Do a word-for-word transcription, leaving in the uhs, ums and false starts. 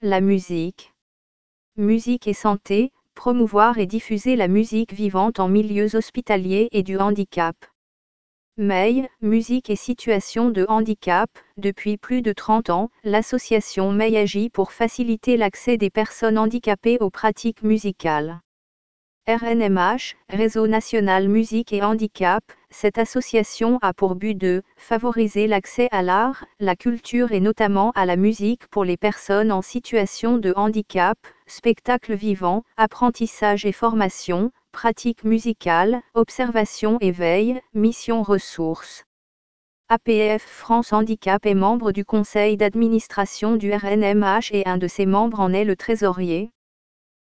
La musique. Musique et santé, promouvoir et diffuser la musique vivante en milieux hospitaliers et du handicap. M E I, Musique et situation de handicap. Depuis plus de trente ans, l'association M E I agit pour faciliter l'accès des personnes handicapées aux pratiques musicales. R N M H, Réseau national musique et handicap, cette association a pour but de favoriser l'accès à l'art, la culture et notamment à la musique pour les personnes en situation de handicap, spectacles vivants, apprentissage et formation, pratique musicale, observation et veille, mission ressources. A P F France Handicap est membre du conseil d'administration du R N M H et un de ses membres en est le trésorier.